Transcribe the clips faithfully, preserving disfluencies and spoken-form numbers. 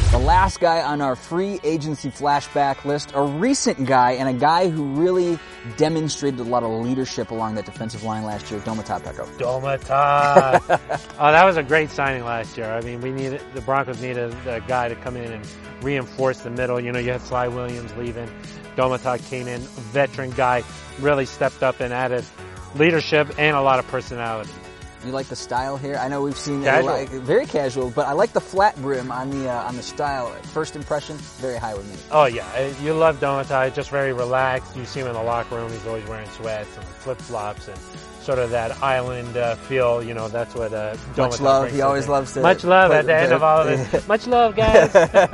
The last guy on our free agency flashback list, a recent guy and a guy who really demonstrated a lot of leadership along that defensive line last year, Domata Peko. Domata! Oh, that was a great signing last year. I mean, we needed, the Broncos needed a guy to come in and reinforce the middle. You know, you had Sly Williams leaving. Domata came in, a veteran guy, really stepped up and added leadership and a lot of personality. You like the style here? I know we've seen casual. Like, very casual, but I like the flat brim on the uh, on the style. First impression, very high with me. Oh yeah, you love Domata. Just very relaxed. You see him in the locker room. He's always wearing sweats and flip flops and sort of that island uh, feel. You know, that's what uh, Domata Much love. brings He always in. loves to. Much love at the end of all of this. Much love, guys.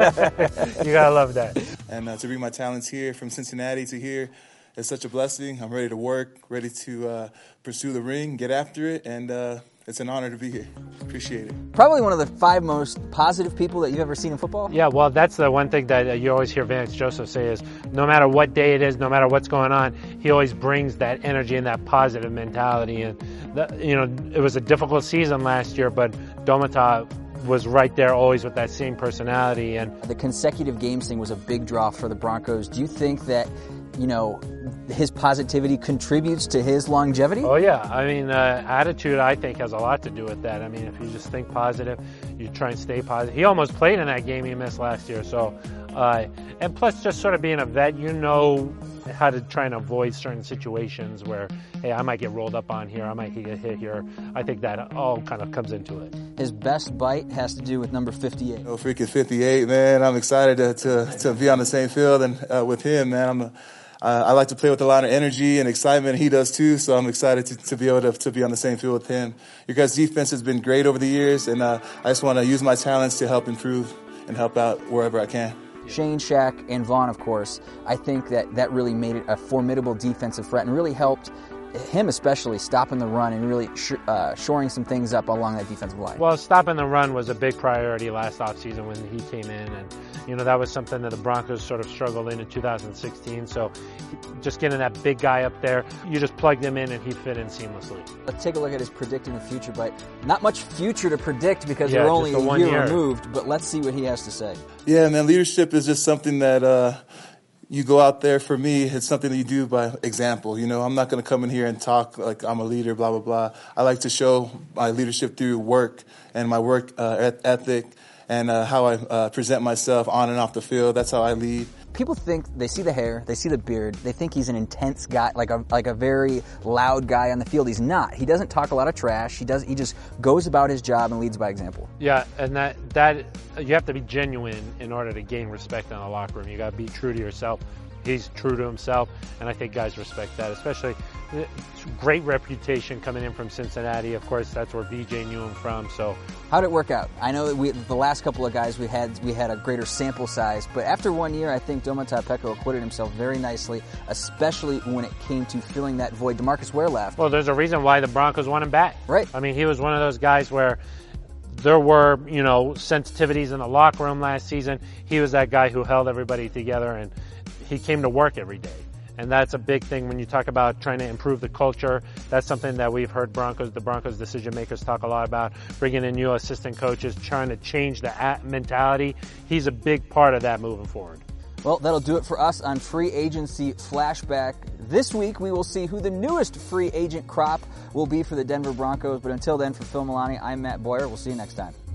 You gotta love that. And uh, to bring my talents here from Cincinnati to here. It's such a blessing. I'm ready to work, ready to uh, pursue the ring, get after it, and uh, it's an honor to be here. Appreciate it. Probably one of the five most positive people that you've ever seen in football. Yeah, well, that's the one thing that you always hear Vance Joseph say is no matter what day it is, no matter what's going on, he always brings that energy and that positive mentality. And, the, you know, it was a difficult season last year, but Domata was right there always with that same personality. And the consecutive games thing was a big draw for the Broncos. Do you think that, you know, his positivity contributes to his longevity? Oh yeah, I mean, uh, attitude I think has a lot to do with that. I mean, if you just think positive, you try and stay positive. He almost played in that game he missed last year, so uh, and plus just sort of being a vet, you know how to try and avoid certain situations where, hey, I might get rolled up on here, I might get hit here. I think that all kind of comes into it. His best bite has to do with number fifty-eight. Oh, freaking fifty-eight, man! I'm excited to to, to be on the same field and uh, with him, man. I'm. A, Uh, I like to play with a lot of energy and excitement. He does too, so I'm excited to, to be able to, to be on the same field with him. Your guys' defense has been great over the years, and uh, I just want to use my talents to help improve and help out wherever I can. Shane, Shaq, and Vaughn, of course, I think that that really made it a formidable defensive threat and really helped him especially stopping the run and really sh- uh, shoring some things up along that defensive line. Well, stopping the run was a big priority last offseason when he came in, and you know that was something that the Broncos sort of struggled in in two thousand sixteen. So just getting that big guy up there, you just plugged him in and he fit in seamlessly. Let's take a look at his predicting the future, but not much future to predict because yeah, we're only a, a year, year removed, but let's see what he has to say. Yeah, man, leadership is just something that uh, you go out there. For me, it's something that you do by example. You know, I'm not going to come in here and talk like I'm a leader, blah, blah, blah. I like to show my leadership through work and my work uh, ethic and uh, how I uh, present myself on and off the field. That's how I lead. People think, they see the hair, they see the beard, they think he's an intense guy, like a like a very loud guy on the field. He's not. He doesn't talk a lot of trash. He does. He just goes about his job and leads by example. Yeah, and that that you have to be genuine in order to gain respect in the locker room. You got to be true to yourself. He's true to himself, and I think guys respect that, especially great reputation coming in from Cincinnati. Of course, that's where V J knew him from. So, how'd it work out? I know that we, the last couple of guys we had, we had a greater sample size, but after one year, I think Domata Peko acquitted himself very nicely, especially when it came to filling that void. DeMarcus Ware left. Well, there's a reason why the Broncos want him back. Right. I mean, he was one of those guys where there were, you know, sensitivities in the locker room last season. He was that guy who held everybody together, and he came to work every day. And that's a big thing when you talk about trying to improve the culture. That's something that we've heard Broncos, the Broncos decision makers talk a lot about, bringing in new assistant coaches, trying to change the mentality. He's a big part of that moving forward. Well, that'll do it for us on Free Agency Flashback. This week, we will see who the newest free agent crop will be for the Denver Broncos. But until then, for Phil Milani, I'm Matt Boyer. We'll see you next time.